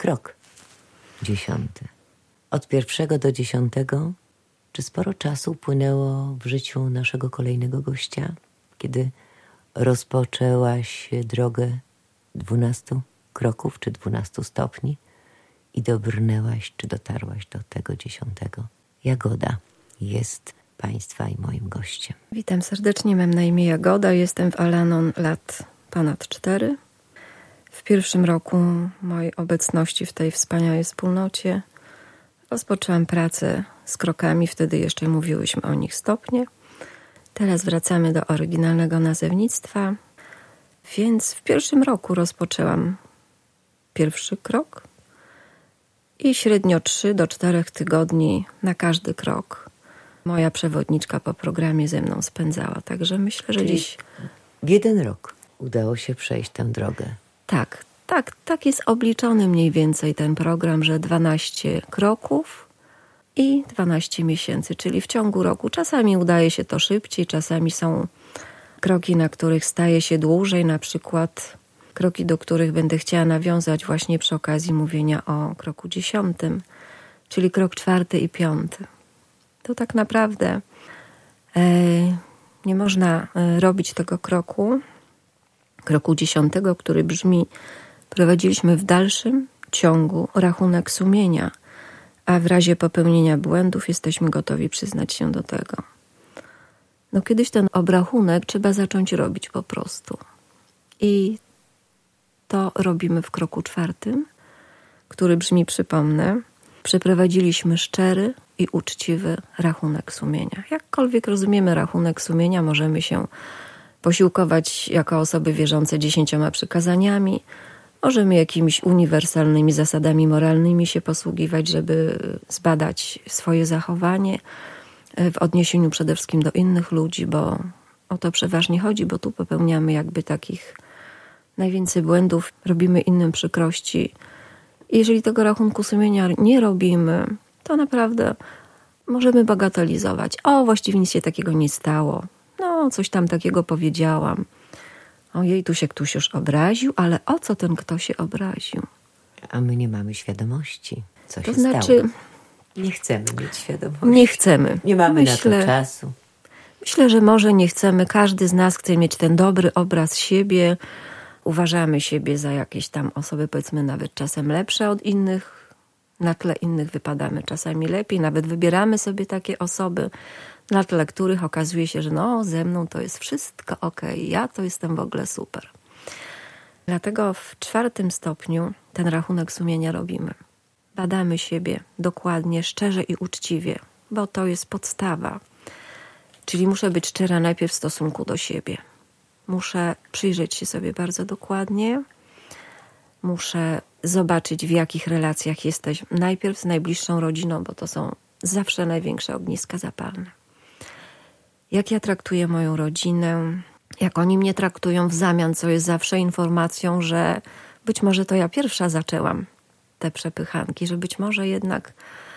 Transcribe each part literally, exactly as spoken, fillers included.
Krok dziesiąty. Od pierwszego do dziesiątego, czy sporo czasu upłynęło w życiu naszego kolejnego gościa, kiedy rozpoczęłaś drogę dwunastu kroków, czy dwunastu stopni i dobrnęłaś, czy dotarłaś do tego dziesiątego? Jagoda jest Państwa i moim gościem. Witam serdecznie, mam na imię Jagoda, jestem w Al-Anon lat ponad cztery. W pierwszym roku mojej obecności w tej wspaniałej wspólnocie rozpoczęłam pracę z krokami, wtedy jeszcze mówiłyśmy o nich stopnie. Teraz wracamy do oryginalnego nazewnictwa, więc w pierwszym roku rozpoczęłam pierwszy krok i średnio trzy do czterech tygodni na każdy krok moja przewodniczka po programie ze mną spędzała. Także myślę, że Czyli dziś... w jeden rok udało się przejść tę drogę. Tak, tak, tak jest obliczony mniej więcej ten program, że dwanaście kroków i dwanaście miesięcy, czyli w ciągu roku. Czasami udaje się to szybciej, czasami są kroki, na których staje się dłużej, na przykład kroki, do których będę chciała nawiązać właśnie przy okazji mówienia o kroku dziesiątym, czyli krok czwarty i piąty. To tak naprawdę e, nie można e, robić tego kroku, kroku dziesiątego, który brzmi: prowadziliśmy w dalszym ciągu rachunek sumienia, a w razie popełnienia błędów jesteśmy gotowi przyznać się do tego. No kiedyś ten obrachunek trzeba zacząć robić po prostu. I to robimy w kroku czwartym, który brzmi, przypomnę: przeprowadziliśmy szczery i uczciwy rachunek sumienia. Jakkolwiek rozumiemy rachunek sumienia, możemy się posiłkować jako osoby wierzące dziesięcioma przykazaniami, możemy jakimiś uniwersalnymi zasadami moralnymi się posługiwać, żeby zbadać swoje zachowanie w odniesieniu przede wszystkim do innych ludzi, bo o to przeważnie chodzi, bo tu popełniamy jakby takich najwięcej błędów, robimy innym przykrości. I jeżeli tego rachunku sumienia nie robimy, to naprawdę możemy bagatelizować. O, właściwie nic się takiego nie stało. No, coś tam takiego powiedziałam. Ojej, tu się ktoś już obraził, ale o co ten kto się obraził? A my nie mamy świadomości, co To się znaczy, stało. Nie chcemy mieć świadomości. Nie chcemy. Nie mamy Myślę, na to czasu. Myślę, że może nie chcemy. Każdy z nas chce mieć ten dobry obraz siebie. Uważamy siebie za jakieś tam osoby, powiedzmy nawet czasem lepsze od innych. Na tle innych wypadamy czasami lepiej. Nawet wybieramy sobie takie osoby, na tle których okazuje się, że no, ze mną to jest wszystko okej, ja to jestem w ogóle super. Dlatego w czwartym stopniu ten rachunek sumienia robimy. Badamy siebie dokładnie, szczerze i uczciwie, bo to jest podstawa. Czyli muszę być szczera najpierw w stosunku do siebie. Muszę przyjrzeć się sobie bardzo dokładnie. Muszę zobaczyć, w jakich relacjach jesteś. Najpierw z najbliższą rodziną, bo to są zawsze największe ogniska zapalne. Jak ja traktuję moją rodzinę, jak oni mnie traktują w zamian, co jest zawsze informacją, że być może to ja pierwsza zaczęłam te przepychanki, że być może jednak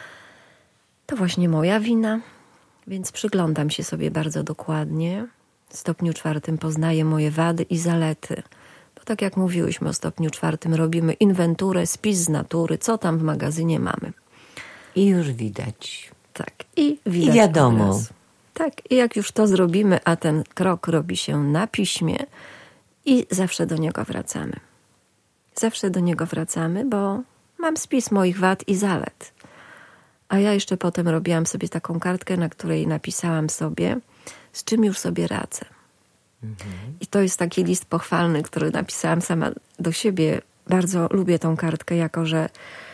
to właśnie moja wina, więc przyglądam się sobie bardzo dokładnie. W stopniu czwartym poznaję moje wady i zalety, bo tak jak mówiłyśmy o stopniu czwartym, robimy inwenturę, spis z natury, co tam w magazynie mamy. I już widać. Tak, i widać. I wiadomo. Tak, i jak już to zrobimy, a ten krok robi się na piśmie i zawsze do niego wracamy. Zawsze do niego wracamy, bo mam spis moich wad i zalet. A ja jeszcze potem robiłam sobie taką kartkę, na której napisałam sobie, z czym już sobie radzę. Mhm. I to jest taki list pochwalny, który napisałam sama do siebie. Bardzo lubię tą kartkę, jako że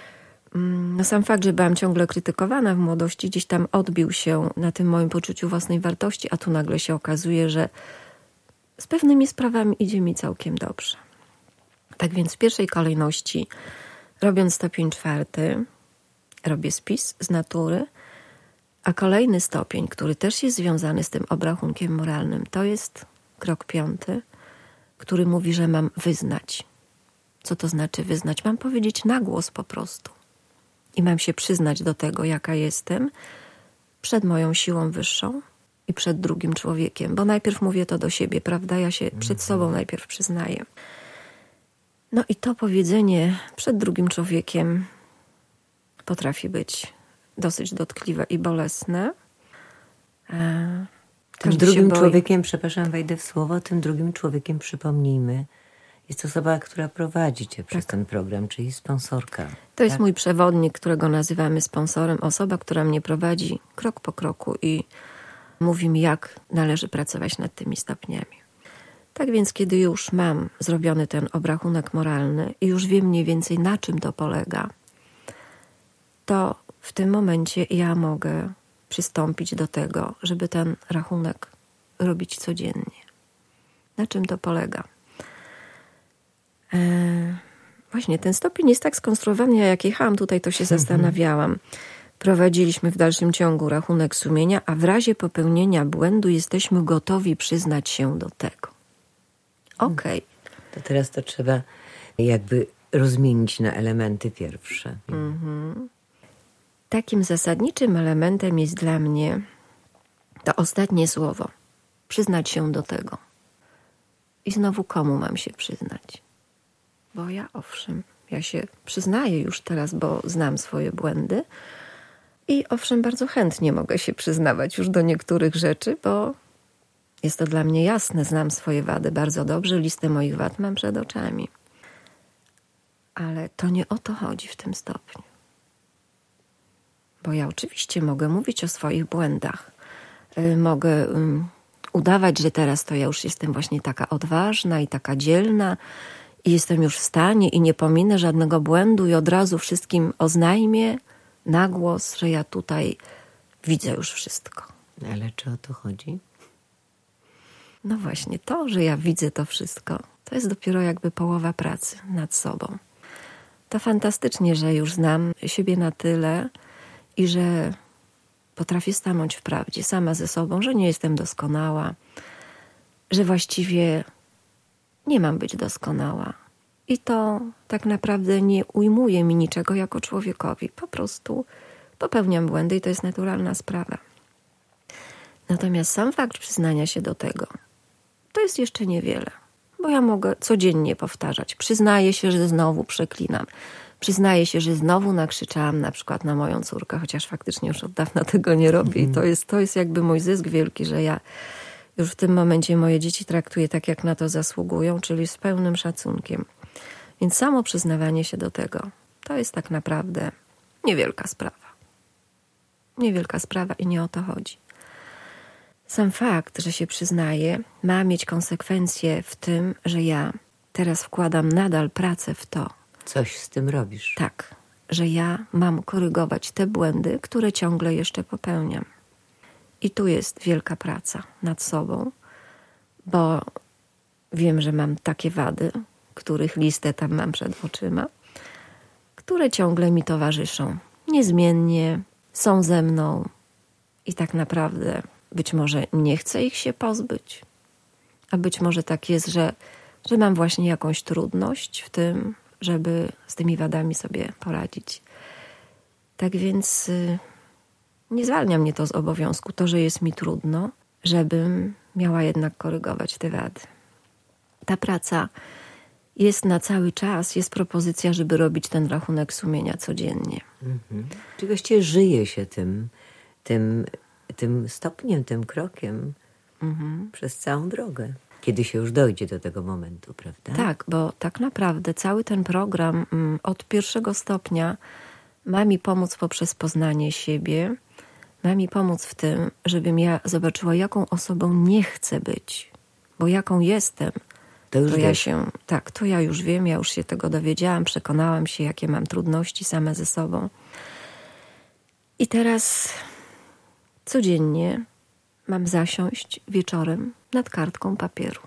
no sam fakt, że byłam ciągle krytykowana w młodości, gdzieś tam odbił się na tym moim poczuciu własnej wartości, a tu nagle się okazuje, że z pewnymi sprawami idzie mi całkiem dobrze. Tak więc w pierwszej kolejności, robiąc stopień czwarty, robię spis z natury, a kolejny stopień, który też jest związany z tym obrachunkiem moralnym, to jest krok piąty, który mówi, że mam wyznać. Co to znaczy wyznać? Mam powiedzieć na głos po prostu. I mam się przyznać do tego, jaka jestem, przed moją siłą wyższą i przed drugim człowiekiem. Bo najpierw mówię to do siebie, prawda? Ja się przed sobą najpierw przyznaję. No i to powiedzenie przed drugim człowiekiem potrafi być dosyć dotkliwe i bolesne. E, Tym drugim człowiekiem, przepraszam, wejdę w słowo, tym drugim człowiekiem, przypomnijmy, jest osoba, która prowadzi cię przez tak. ten program, czyli sponsorka. To tak? jest mój przewodnik, którego nazywamy sponsorem. Osoba, która mnie prowadzi krok po kroku i mówi mi, jak należy pracować nad tymi stopniami. Tak więc, kiedy już mam zrobiony ten obrachunek moralny i już wiem mniej więcej, na czym to polega, to w tym momencie ja mogę przystąpić do tego, żeby ten rachunek robić codziennie. Na czym to polega? Eee, właśnie, ten stopień jest tak skonstruowany, ja jak jechałam tutaj, to się zastanawiałam. Prowadziliśmy w dalszym ciągu rachunek sumienia, a w razie popełnienia błędu jesteśmy gotowi przyznać się do tego. Okej. Okay. To teraz to trzeba jakby rozmienić na elementy pierwsze. Mhm. Takim zasadniczym elementem jest dla mnie to ostatnie słowo. Przyznać się do tego. I znowu komu mam się przyznać? Bo ja owszem, ja się przyznaję już teraz, bo znam swoje błędy i owszem, bardzo chętnie mogę się przyznawać już do niektórych rzeczy, bo jest to dla mnie jasne, znam swoje wady bardzo dobrze, listę moich wad mam przed oczami. Ale to nie o to chodzi w tym stopniu. Bo ja oczywiście mogę mówić o swoich błędach. Yy, mogę yy, udawać, że teraz to ja już jestem właśnie taka odważna i taka dzielna i jestem już w stanie i nie pominę żadnego błędu i od razu wszystkim oznajmię na głos, że ja tutaj widzę już wszystko. Ale czy o to chodzi? No właśnie, to, że ja widzę to wszystko, to jest dopiero jakby połowa pracy nad sobą. To fantastycznie, że już znam siebie na tyle i że potrafię stanąć w prawdzie sama ze sobą, że nie jestem doskonała, że właściwie nie mam być doskonała. I to tak naprawdę nie ujmuje mi niczego jako człowiekowi. Po prostu popełniam błędy i to jest naturalna sprawa. Natomiast sam fakt przyznania się do tego, to jest jeszcze niewiele. Bo ja mogę codziennie powtarzać. Przyznaję się, że znowu przeklinam. Przyznaję się, że znowu nakrzyczałam na przykład na moją córkę, chociaż faktycznie już od dawna tego nie robię. I to jest, to jest jakby mój zysk wielki, że ja już w tym momencie moje dzieci traktuję tak, jak na to zasługują, czyli z pełnym szacunkiem. Więc samo przyznawanie się do tego, to jest tak naprawdę niewielka sprawa. Niewielka sprawa i nie o to chodzi. Sam fakt, że się przyznaję, ma mieć konsekwencje w tym, że ja teraz wkładam nadal pracę w to. Coś z tym robisz. Tak, że ja mam korygować te błędy, które ciągle jeszcze popełniam. I tu jest wielka praca nad sobą, bo wiem, że mam takie wady, których listę tam mam przed oczyma, które ciągle mi towarzyszą. Niezmiennie są ze mną i tak naprawdę być może nie chcę ich się pozbyć, a być może tak jest, że, że mam właśnie jakąś trudność w tym, żeby z tymi wadami sobie poradzić. Tak więc y, nie zwalnia mnie to z obowiązku, to, że jest mi trudno, żebym miała jednak korygować te wady. Ta praca jest na cały czas, jest propozycja, żeby robić ten rachunek sumienia codziennie. Mhm. Czyli właściwie żyje się tym, tym, tym stopniem, tym krokiem mhm. przez całą drogę. Kiedy się już dojdzie do tego momentu, prawda? Tak, bo tak naprawdę cały ten program mm, od pierwszego stopnia ma mi pomóc poprzez poznanie siebie, ma mi pomóc w tym, żebym ja zobaczyła, jaką osobą nie chcę być, bo jaką jestem, to, już to ja się, tak, to ja już wiem, ja już się tego dowiedziałam, przekonałam się, jakie mam trudności sama ze sobą. I teraz codziennie mam zasiąść wieczorem nad kartką papieru.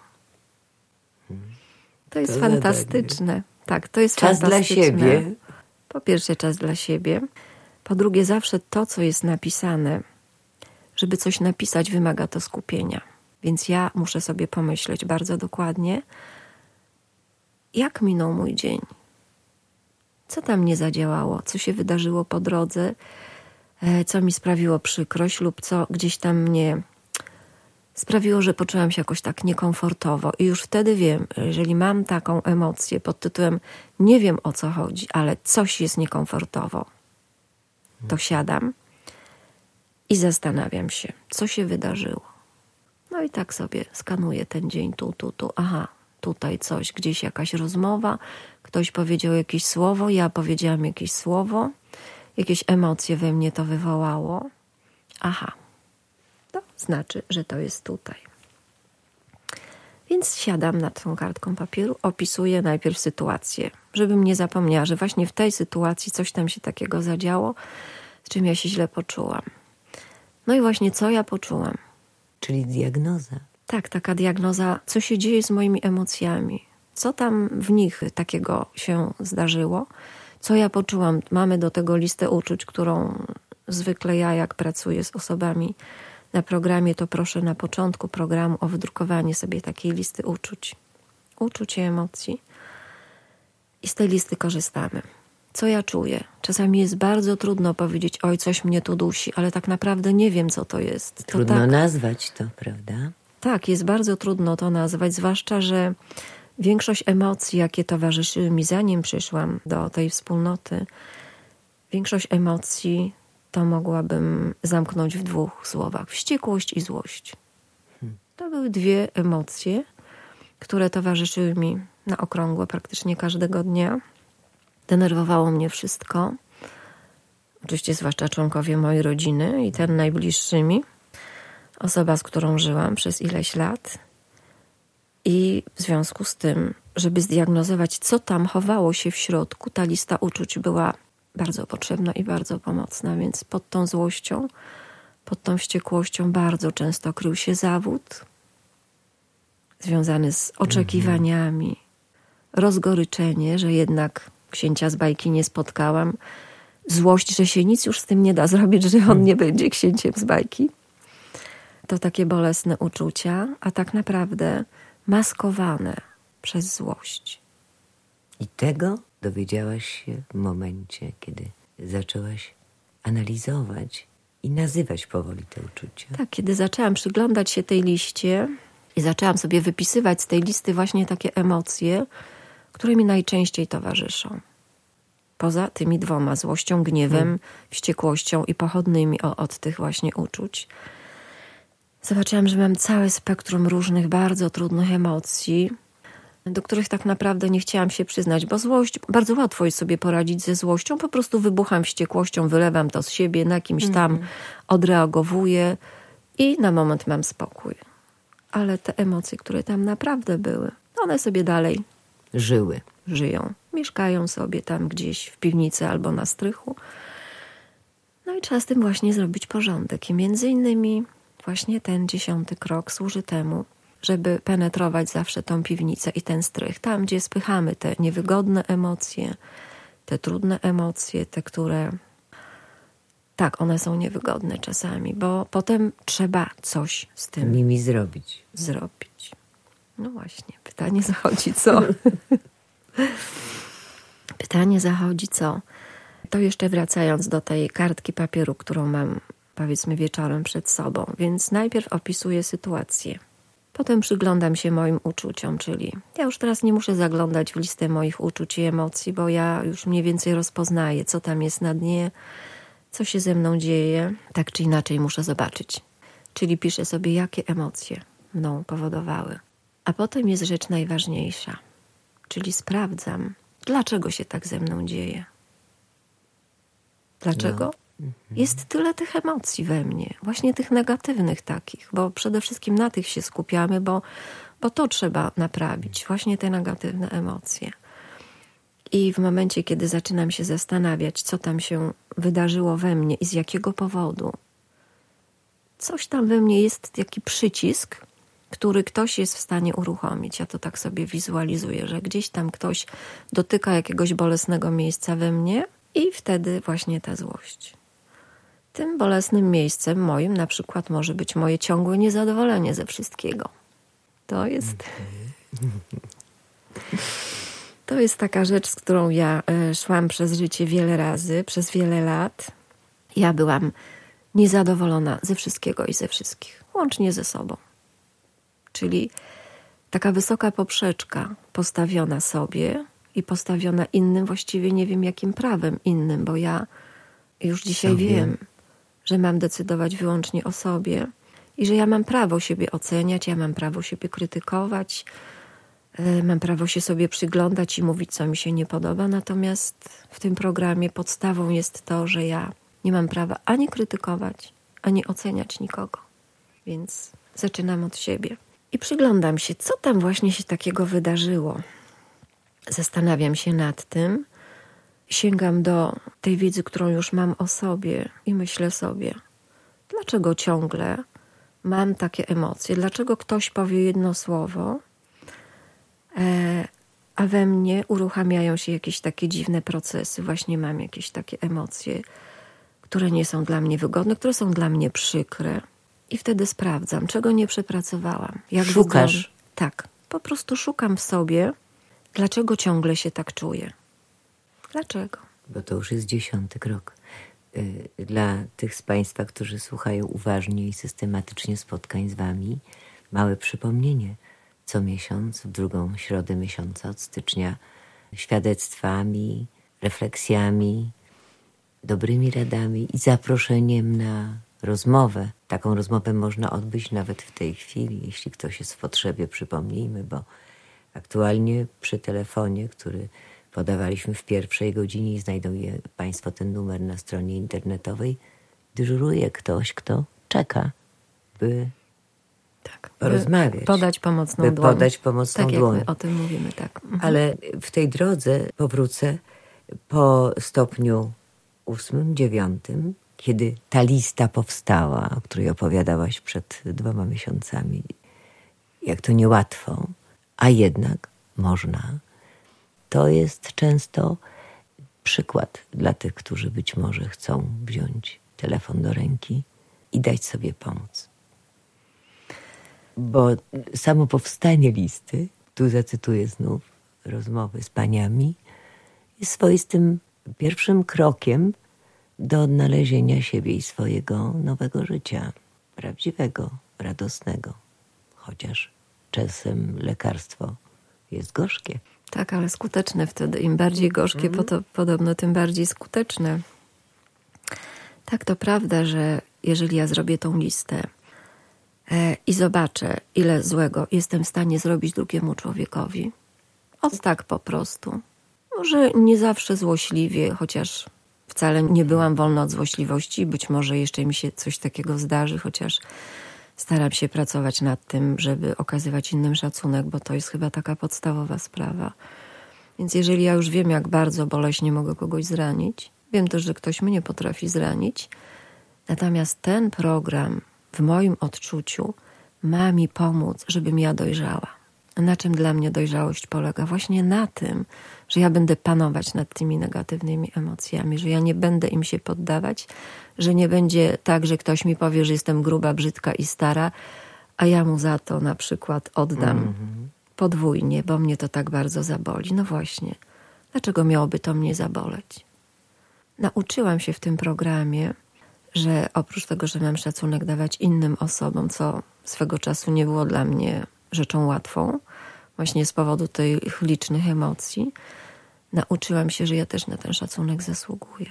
To jest to fantastyczne. Zadanie. Tak, to jest czas fantastyczne. Czas dla siebie. Po pierwsze czas dla siebie. Po drugie zawsze to, co jest napisane, żeby coś napisać, wymaga to skupienia. Więc ja muszę sobie pomyśleć bardzo dokładnie, jak minął mój dzień. Co tam nie zadziałało, co się wydarzyło po drodze, co mi sprawiło przykrość lub co gdzieś tam mnie sprawiło, że poczułam się jakoś tak niekomfortowo. I już wtedy wiem, jeżeli mam taką emocję pod tytułem nie wiem o co chodzi, ale coś jest niekomfortowo, to siadam i zastanawiam się, co się wydarzyło. No i tak sobie skanuję ten dzień tu, tu, tu. Aha, tutaj coś, gdzieś jakaś rozmowa, ktoś powiedział jakieś słowo, ja powiedziałam jakieś słowo, jakieś emocje we mnie to wywołało. Aha, to znaczy, że to jest tutaj. Więc siadam nad tą kartką papieru, opisuję najpierw sytuację, żebym nie zapomniała, że właśnie w tej sytuacji coś tam się takiego zadziało, z czym ja się źle poczułam. No i właśnie co ja poczułam. Czyli diagnoza. Tak, taka diagnoza, co się dzieje z moimi emocjami. Co tam w nich takiego się zdarzyło. Co ja poczułam. Mamy do tego listę uczuć, którą zwykle ja, jak pracuję z osobami na programie, to proszę na początku programu o wydrukowanie sobie takiej listy uczuć. Uczuć i emocji. I z tej listy korzystamy. Co ja czuję? Czasami jest bardzo trudno powiedzieć, oj, coś mnie tu dusi, ale tak naprawdę nie wiem, co to jest. To Trudno tak, nazwać to, prawda? Tak, jest bardzo trudno to nazwać, zwłaszcza, że większość emocji, jakie towarzyszyły mi zanim przyszłam do tej wspólnoty, większość emocji to mogłabym zamknąć w dwóch słowach. Wściekłość i złość. To były dwie emocje, które towarzyszyły mi na okrągło praktycznie każdego dnia. Denerwowało mnie wszystko. Oczywiście zwłaszcza członkowie mojej rodziny i ten najbliższy mi. Osoba, z którą żyłam przez ileś lat. I w związku z tym, żeby zdiagnozować, co tam chowało się w środku, ta lista uczuć była bardzo potrzebna i bardzo pomocna. Więc pod tą złością, pod tą wściekłością bardzo często krył się zawód związany z oczekiwaniami, mhm. rozgoryczenie, że jednak księcia z bajki nie spotkałam, złość, że się nic już z tym nie da zrobić, że on nie będzie księciem z bajki. To takie bolesne uczucia, a tak naprawdę maskowane przez złość. I tego dowiedziałaś się w momencie, kiedy zaczęłaś analizować i nazywać powoli te uczucia. Tak, kiedy zaczęłam przyglądać się tej liście i zaczęłam sobie wypisywać z tej listy właśnie takie emocje, które mi najczęściej towarzyszą. Poza tymi dwoma, złością, gniewem, hmm. wściekłością i pochodnymi od tych właśnie uczuć. Zobaczyłam, że mam całe spektrum różnych, bardzo trudnych emocji, do których tak naprawdę nie chciałam się przyznać, bo złość, bardzo łatwo jest sobie poradzić ze złością, po prostu wybucham wściekłością, wylewam to z siebie, na kimś tam mm. odreagowuję i na moment mam spokój. Ale te emocje, które tam naprawdę były, one sobie dalej żyły. Żyją. Mieszkają sobie tam gdzieś w piwnicy albo na strychu. No i trzeba z tym właśnie zrobić porządek. I między innymi właśnie ten dziesiąty krok służy temu, żeby penetrować zawsze tą piwnicę i ten strych. Tam, gdzie spychamy te niewygodne emocje, te trudne emocje, te, które... Tak, one są niewygodne czasami, bo potem trzeba coś z tym nimi zrobić. Zrobić. No właśnie, pytanie zachodzi co? Pytanie zachodzi co? To jeszcze wracając do tej kartki papieru, którą mam, powiedzmy, wieczorem przed sobą. Więc najpierw opisuję sytuację. Potem przyglądam się moim uczuciom, czyli ja już teraz nie muszę zaglądać w listę moich uczuć i emocji, bo ja już mniej więcej rozpoznaję, co tam jest na dnie, co się ze mną dzieje. Tak czy inaczej muszę zobaczyć. Czyli piszę sobie, jakie emocje mną powodowały. A potem jest rzecz najważniejsza, czyli sprawdzam, dlaczego się tak ze mną dzieje. Dlaczego? No. Jest tyle tych emocji we mnie, właśnie tych negatywnych takich, bo przede wszystkim na tych się skupiamy, bo, bo to trzeba naprawić, właśnie te negatywne emocje. I w momencie, kiedy zaczynam się zastanawiać, co tam się wydarzyło we mnie i z jakiego powodu, coś tam we mnie jest, taki przycisk, który ktoś jest w stanie uruchomić. Ja to tak sobie wizualizuję, że gdzieś tam ktoś dotyka jakiegoś bolesnego miejsca we mnie i wtedy właśnie ta złość. Tym bolesnym miejscem moim na przykład może być moje ciągłe niezadowolenie ze wszystkiego. To jest... To jest taka rzecz, z którą ja szłam przez życie wiele razy, przez wiele lat. Ja byłam niezadowolona ze wszystkiego i ze wszystkich, łącznie ze sobą. Czyli taka wysoka poprzeczka postawiona sobie i postawiona innym, właściwie nie wiem jakim prawem innym, bo ja już dzisiaj sobie. wiem, że mam decydować wyłącznie o sobie i że ja mam prawo siebie oceniać, ja mam prawo siebie krytykować, mam prawo się sobie przyglądać i mówić, co mi się nie podoba. Natomiast w tym programie podstawą jest to, że ja nie mam prawa ani krytykować, ani oceniać nikogo. Więc zaczynam od siebie. I przyglądam się, co tam właśnie się takiego wydarzyło. Zastanawiam się nad tym, sięgam do tej wiedzy, którą już mam o sobie i myślę sobie, dlaczego ciągle mam takie emocje, dlaczego ktoś powie jedno słowo, e, a we mnie uruchamiają się jakieś takie dziwne procesy, właśnie mam jakieś takie emocje, które nie są dla mnie wygodne, które są dla mnie przykre. I wtedy sprawdzam, czego nie przepracowałam. Jak Szukasz? Wygląda... Tak, po prostu szukam w sobie, dlaczego ciągle się tak czuję. Dlaczego? Bo to już jest dziesiąty krok. Dla tych z Państwa, którzy słuchają uważnie i systematycznie spotkań z Wami, małe przypomnienie. Co miesiąc, w drugą środę miesiąca od stycznia, świadectwami, refleksjami, dobrymi radami i zaproszeniem na rozmowę. Taką rozmowę można odbyć nawet w tej chwili, jeśli ktoś jest w potrzebie, przypomnijmy, bo aktualnie przy telefonie, który podawaliśmy w pierwszej godzinie i znajdą je Państwo ten numer na stronie internetowej, dyżuruje ktoś, kto czeka, by Tak, porozmawiać. Podać pomocną by dłoń. podać pomocną tak, dłoń. jak my o tym mówimy, tak. Mhm. Ale w tej drodze powrócę po stopniu ósmym, dziewiątym, kiedy ta lista powstała, o której opowiadałaś przed dwoma miesiącami. Jak to niełatwo, a jednak można. To jest często przykład dla tych, którzy być może chcą wziąć telefon do ręki i dać sobie pomóc. Bo samo powstanie listy, tu zacytuję znów rozmowy z paniami, jest swoistym pierwszym krokiem do odnalezienia siebie i swojego nowego życia, prawdziwego, radosnego. Chociaż czasem lekarstwo jest gorzkie. Tak, ale skuteczne wtedy. Im bardziej gorzkie, mm. to podobno tym bardziej skuteczne. Tak, to prawda, że jeżeli ja zrobię tą listę e, i zobaczę, ile złego jestem w stanie zrobić drugiemu człowiekowi, od tak po prostu. Może nie zawsze złośliwie, chociaż wcale nie byłam wolna od złośliwości. Być może jeszcze mi się coś takiego zdarzy, chociaż staram się pracować nad tym, żeby okazywać innym szacunek, bo to jest chyba taka podstawowa sprawa. Więc jeżeli ja już wiem, jak bardzo boleśnie mogę kogoś zranić, wiem też, że ktoś mnie potrafi zranić, natomiast ten program w moim odczuciu ma mi pomóc, żebym ja dojrzała. Na czym dla mnie dojrzałość polega? Właśnie na tym, że ja będę panować nad tymi negatywnymi emocjami, że ja nie będę im się poddawać, że nie będzie tak, że ktoś mi powie, że jestem gruba, brzydka i stara, a ja mu za to na przykład oddam mm-hmm. podwójnie, bo mnie to tak bardzo zaboli. No właśnie, dlaczego miałoby to mnie zaboleć? Nauczyłam się w tym programie, że oprócz tego, że mam szacunek dawać innym osobom, co swego czasu nie było dla mnie rzeczą łatwą, właśnie z powodu tych licznych emocji, nauczyłam się, że ja też na ten szacunek zasługuję.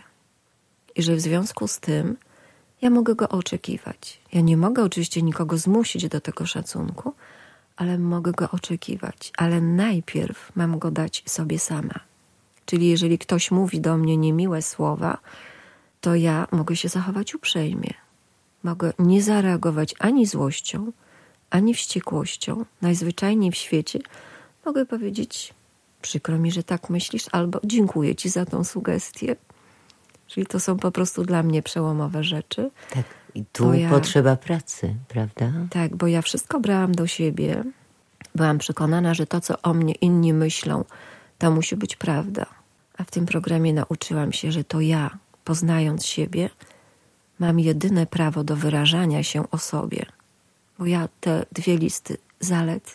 I że w związku z tym ja mogę go oczekiwać. Ja nie mogę oczywiście nikogo zmusić do tego szacunku, ale mogę go oczekiwać. Ale najpierw mam go dać sobie sama. Czyli jeżeli ktoś mówi do mnie niemiłe słowa, to ja mogę się zachować uprzejmie. Mogę nie zareagować ani złością, ani wściekłością. Najzwyczajniej w świecie mogę powiedzieć: przykro mi, że tak myślisz, albo dziękuję ci za tą sugestię. Czyli to są po prostu dla mnie przełomowe rzeczy. Tak, i tu ja, potrzeba pracy, prawda? Tak, bo ja wszystko brałam do siebie. Byłam przekonana, że to, co o mnie inni myślą, to musi być prawda. A w tym programie nauczyłam się, że to ja, poznając siebie, mam jedyne prawo do wyrażania się o sobie. Bo ja te dwie listy zalet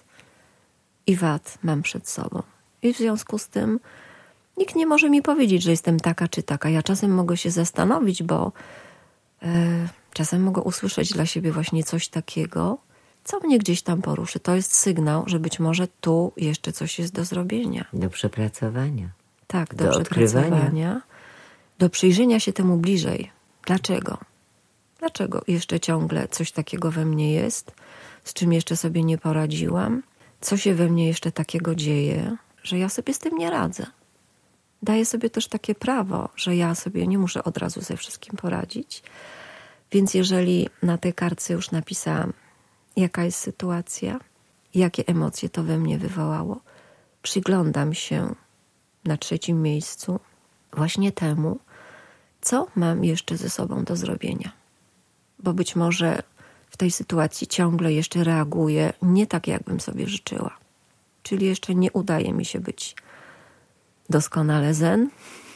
i wad mam przed sobą. I w związku z tym nikt nie może mi powiedzieć, że jestem taka czy taka. Ja czasem mogę się zastanowić, bo e, czasem mogę usłyszeć dla siebie właśnie coś takiego, co mnie gdzieś tam poruszy. To jest sygnał, że być może tu jeszcze coś jest do zrobienia. Do przepracowania. Tak, do, do przepracowania. odkrywania. Do przyjrzenia się temu bliżej. Dlaczego? Dlaczego jeszcze ciągle coś takiego we mnie jest, z czym jeszcze sobie nie poradziłam? Co się we mnie jeszcze takiego dzieje, że ja sobie z tym nie radzę? Daję sobie też takie prawo, że ja sobie nie muszę od razu ze wszystkim poradzić. Więc jeżeli na tej kartce już napisałam, jaka jest sytuacja, jakie emocje to we mnie wywołało, przyglądam się na trzecim miejscu właśnie temu, co mam jeszcze ze sobą do zrobienia. Bo być może w tej sytuacji ciągle jeszcze reaguję nie tak, jakbym sobie życzyła. Czyli jeszcze nie udaje mi się być doskonale zen,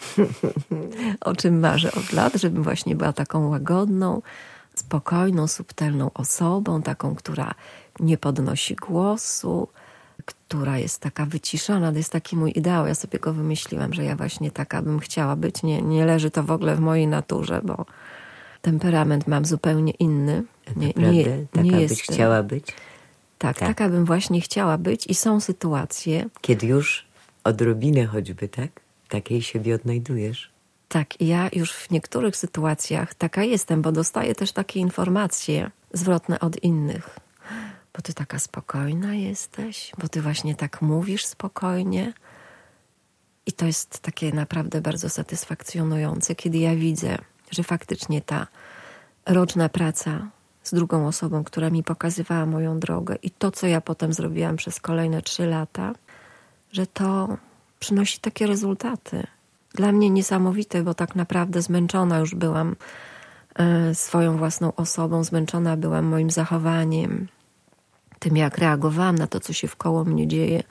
o czym marzę od lat, żebym właśnie była taką łagodną, spokojną, subtelną osobą, taką, która nie podnosi głosu, która jest taka wyciszona. To jest taki mój ideał. Ja sobie go wymyśliłam, że ja właśnie taka bym chciała być. Nie, nie leży to w ogóle w mojej naturze, bo temperament mam zupełnie inny. Nie, Naprawdę? nie, Taka nie byś jestem. chciała być? Tak, Tak. taka bym właśnie chciała być i są sytuacje. Kiedy już odrobinę choćby, tak? Takiej siebie odnajdujesz. Tak, ja już w niektórych sytuacjach taka jestem, bo dostaję też takie informacje zwrotne od innych. Bo ty taka spokojna jesteś, bo ty właśnie tak mówisz spokojnie. I to jest takie naprawdę bardzo satysfakcjonujące, kiedy ja widzę, że faktycznie ta roczna praca z drugą osobą, która mi pokazywała moją drogę i to, co ja potem zrobiłam przez kolejne trzy lata, że to przynosi takie rezultaty. Dla mnie niesamowite, bo tak naprawdę zmęczona już byłam e, swoją własną osobą, zmęczona byłam moim zachowaniem, tym jak reagowałam na to, co się wkoło mnie dzieje.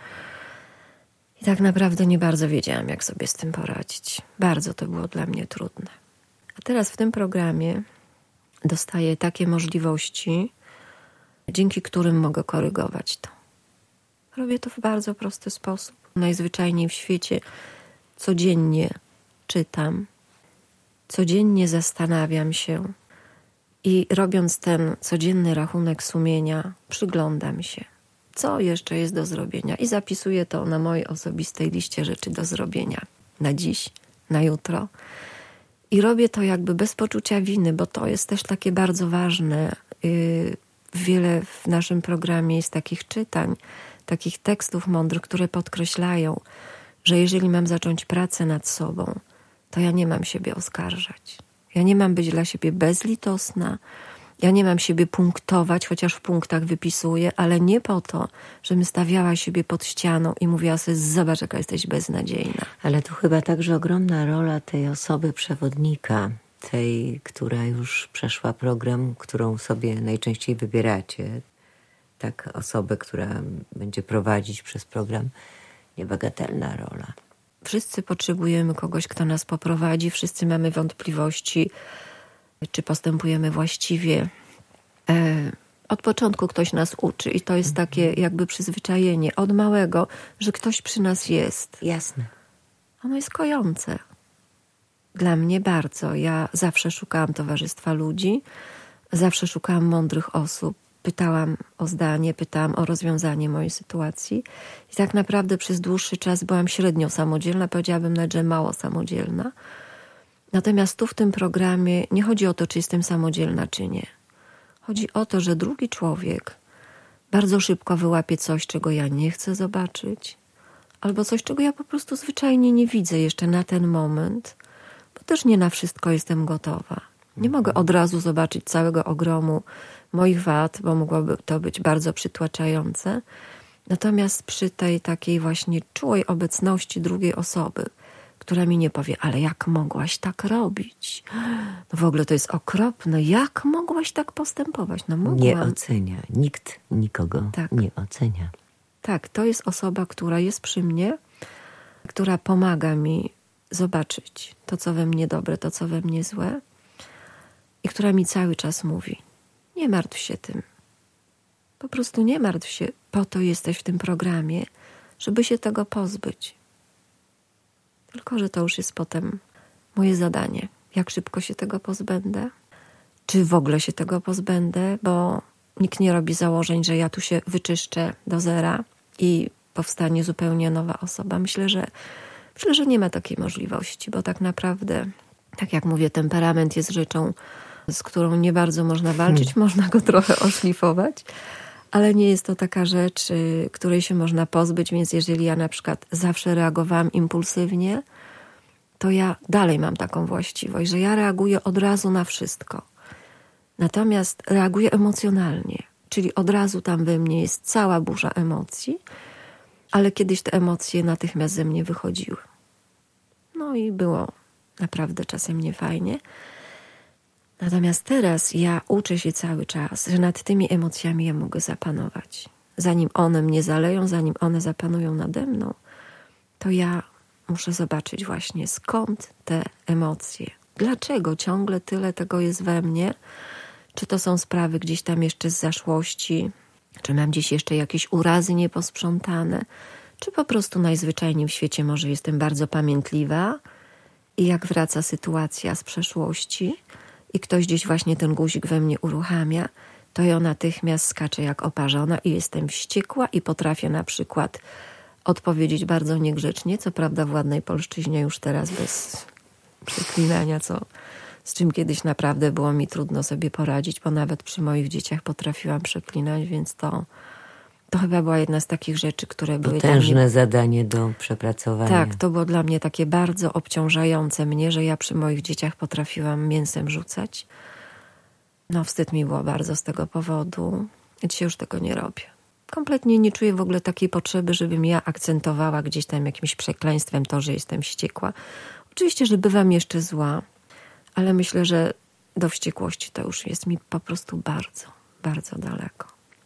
I tak naprawdę nie bardzo wiedziałam, jak sobie z tym poradzić. Bardzo to było dla mnie trudne. A teraz w tym programie dostaję takie możliwości, dzięki którym mogę korygować to. Robię to w bardzo prosty sposób. Najzwyczajniej w świecie codziennie czytam, codziennie zastanawiam się i robiąc ten codzienny rachunek sumienia, przyglądam się, co jeszcze jest do zrobienia i zapisuję to na mojej osobistej liście rzeczy do zrobienia na dziś, na jutro. I robię to jakby bez poczucia winy, bo to jest też takie bardzo ważne. Wiele w naszym programie jest takich czytań, takich tekstów mądrych, które podkreślają, że jeżeli mam zacząć pracę nad sobą, to ja nie mam siebie oskarżać. Ja nie mam być dla siebie bezlitosna, ja nie mam siebie punktować, chociaż w punktach wypisuję, ale nie po to, żebym stawiała siebie pod ścianą i mówiła sobie, zobacz, jaka jesteś beznadziejna. Ale tu chyba także ogromna rola tej osoby przewodnika, tej, która już przeszła program, którą sobie najczęściej wybieracie. Tak, osobę, która będzie prowadzić przez program. Niebagatelna rola. Wszyscy potrzebujemy kogoś, kto nas poprowadzi. Wszyscy mamy wątpliwości, czy postępujemy właściwie. E, od początku ktoś nas uczy i to jest takie jakby przyzwyczajenie od małego, że ktoś przy nas jest. Jasne. Ono jest kojące. Dla mnie bardzo. Ja zawsze szukałam towarzystwa ludzi, zawsze szukałam mądrych osób. Pytałam o zdanie, pytałam o rozwiązanie mojej sytuacji i tak naprawdę przez dłuższy czas byłam średnio samodzielna, powiedziałabym nawet, że mało samodzielna. Natomiast tu w tym programie nie chodzi o to, czy jestem samodzielna, czy nie. Chodzi o to, że drugi człowiek bardzo szybko wyłapie coś, czego ja nie chcę zobaczyć, albo coś, czego ja po prostu zwyczajnie nie widzę jeszcze na ten moment, bo też nie na wszystko jestem gotowa. Nie mogę od razu zobaczyć całego ogromu moich wad, bo mogłoby to być bardzo przytłaczające. Natomiast przy tej takiej właśnie czułej obecności drugiej osoby, która mi nie powie, ale jak mogłaś tak robić? No w ogóle to jest okropne. Jak mogłaś tak postępować? No mogłam. Nie ocenia. Nikt nikogo tak. nie ocenia. Tak, to jest osoba, która jest przy mnie, która pomaga mi zobaczyć to, co we mnie dobre, to, co we mnie złe i która mi cały czas mówi, nie martw się tym. Po prostu nie martw się. Po to jesteś w tym programie, żeby się tego pozbyć. Tylko że to już jest potem moje zadanie. Jak szybko się tego pozbędę? Czy w ogóle się tego pozbędę? Bo Nikt nie robi założeń, że ja tu się wyczyszczę do zera i powstanie zupełnie nowa osoba. Myślę, że myślę, że nie ma takiej możliwości, bo tak naprawdę, tak jak mówię, temperament jest rzeczą, z którą nie bardzo można walczyć, hmm. można go trochę oszlifować, ale nie jest to taka rzecz, której się można pozbyć, więc jeżeli ja na przykład zawsze reagowałam impulsywnie, to ja dalej mam taką właściwość, że ja reaguję od razu na wszystko. Natomiast reaguję emocjonalnie, czyli od razu tam we mnie jest cała burza emocji, ale kiedyś te emocje natychmiast ze mnie wychodziły. No i było naprawdę czasem niefajnie. Natomiast teraz ja uczę się cały czas, że nad tymi emocjami ja mogę zapanować. Zanim one mnie zaleją, zanim one zapanują nade mną, to ja muszę zobaczyć właśnie, skąd te emocje. Dlaczego ciągle tyle tego jest we mnie? Czy to są sprawy gdzieś tam jeszcze z zaszłości? Czy mam gdzieś jeszcze jakieś urazy nieposprzątane? Czy po prostu najzwyczajniej w świecie może jestem bardzo pamiętliwa i jak wraca sytuacja z przeszłości i ktoś gdzieś właśnie ten guzik we mnie uruchamia, to ja natychmiast skaczę jak oparzona i jestem wściekła i potrafię na przykład odpowiedzieć bardzo niegrzecznie, co prawda w ładnej polszczyźnie już teraz bez przeklinania, co, z czym kiedyś naprawdę było mi trudno sobie poradzić, bo nawet przy moich dzieciach potrafiłam przeklinać, więc to, to chyba była jedna z takich rzeczy, które były... Potężne dla mnie... zadanie do przepracowania. Tak, to było dla mnie takie bardzo obciążające mnie, że ja przy moich dzieciach potrafiłam mięsem rzucać. No wstyd mi było bardzo z tego powodu. Ja dzisiaj już tego nie robię. Kompletnie nie czuję w ogóle takiej potrzeby, żebym ja akcentowała gdzieś tam jakimś przekleństwem to, że jestem wściekła. Oczywiście, że bywam jeszcze zła, ale myślę, że do wściekłości to już jest mi po prostu bardzo, bardzo daleko.